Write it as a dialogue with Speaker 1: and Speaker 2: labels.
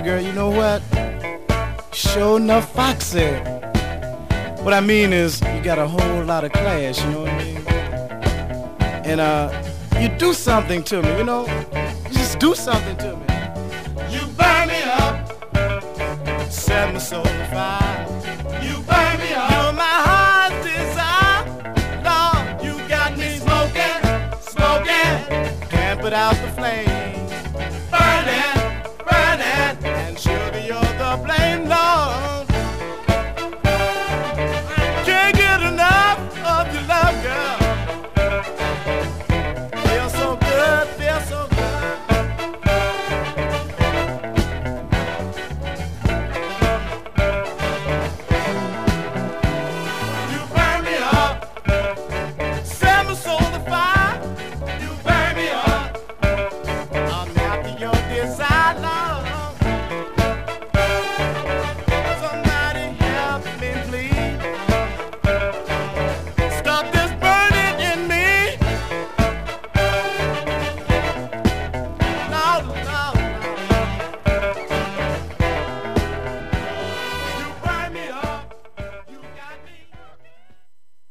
Speaker 1: girl, you know what? Sure enough, foxy. What I mean is, you got a whole lot of class, you know what I mean? And you do something to me, you know? You just do something to me. You burn me up, set my soul afire. You burn me up. You're my heart's desire. Lord, you got me smoking, smoking. Can't put out the flame. Burning, burning. And sugar, you're the blame, Lord.